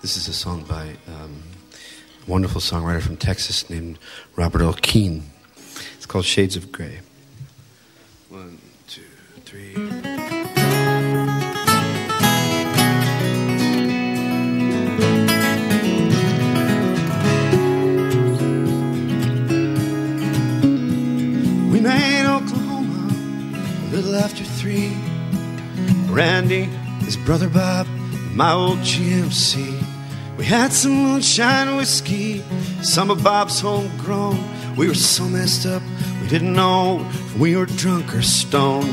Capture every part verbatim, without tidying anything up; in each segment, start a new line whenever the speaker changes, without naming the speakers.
This is a song by um, a wonderful songwriter from Texas named Robert L. Keane. It's called Shades of Grey. One, two, three. We made Oklahoma a little after three. Randy, his brother Bob, my old G M C. We had some moonshine whiskey, some of Bob's homegrown. We were so messed up, we didn't know if we were drunk or stoned.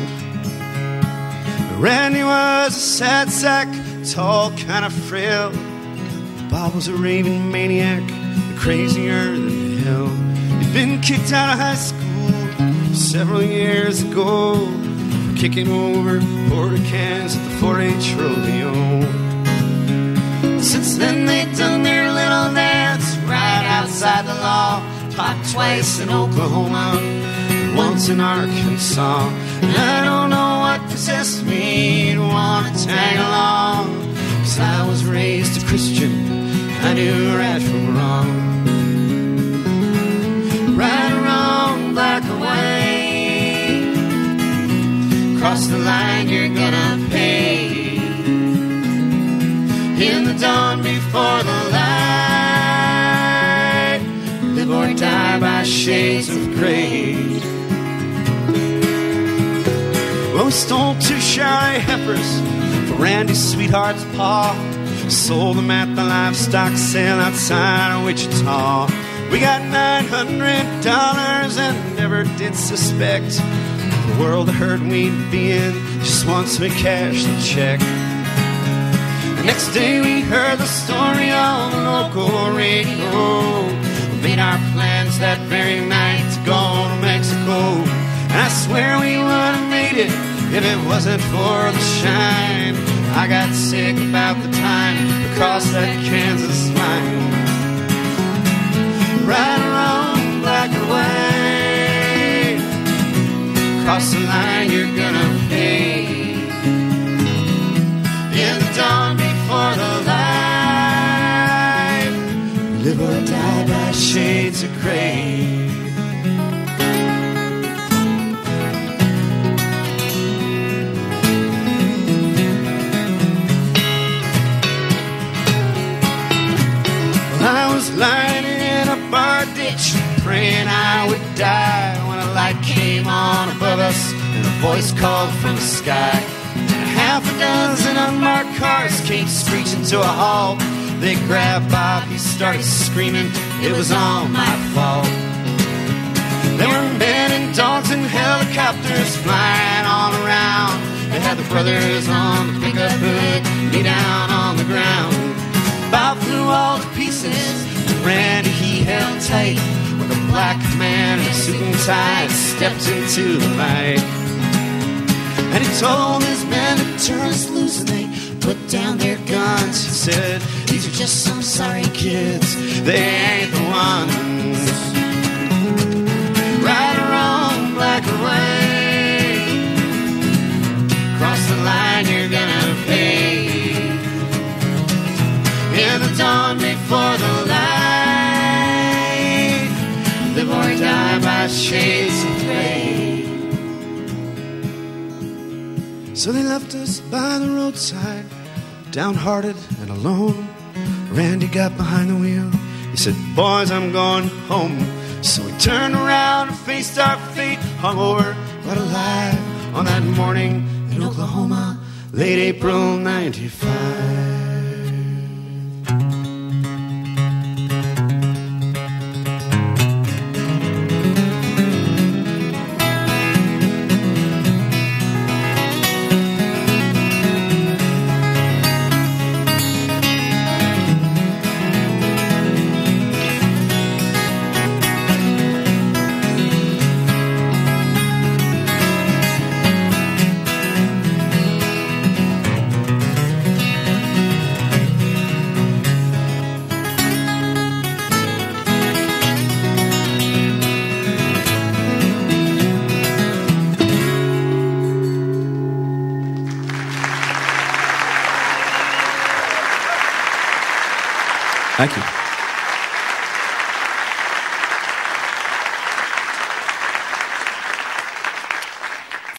Randy was a sad sack, tall, kind of frail. Bob was a raving maniac, crazier than hell. He'd been kicked out of high school several years ago for kicking over porta cans at the four H rodeo. Since then they've done their little dance right outside the law. Taught twice in Oklahoma, once in Arkansas. And I don't know what possessed me to want to tag along, 'cause I was raised a Christian, I knew right from wrong. Right or wrong, black or white, cross the line, you're gonna pay. In the dawn before the light, live or die by shades of grey. Well, we stole two Chevrolet heifers for Randy's sweetheart's pa. Sold them at the livestock sale outside of Wichita. We got nine hundred dollars and never did suspect the world of hurt we'd be in just once we cashed the check. The next day we heard the story on the local radio. We made our plans that very night to go to Mexico. And I swear we would have made it if it wasn't for the shine. I got sick about the time across that Kansas line. Right or wrong, black or white, cross the line, you're gonna pay. In the dawn before the light, live or die by shades of grey. Well, I was lying in a bar ditch, praying I would die, when a light came on above us and a voice called from the sky. Half a dozen unmarked cars came screeching to a halt. They grabbed Bob, he started screaming, it was all my fault. There were men and dogs and helicopters flying all around. They had the brothers on the pickup hood, me down on the ground. Bob flew all to pieces, and Randy he held tight, when a black man in a suit and tie stepped into the fight. And he told his men to turn us loose, and they put down their guns. He said, these are just some sorry kids, they ain't the ones. Right or wrong, black or white, cross the line, you're gonna pay. In the dawn before the light, live or die by shades of grey. So they left us by the roadside, downhearted and alone. Randy got behind the wheel. He said, boys, I'm going home. So we turned around and faced our fate, hungover but alive, on that morning in Oklahoma, late April ninety-five.
Thank you.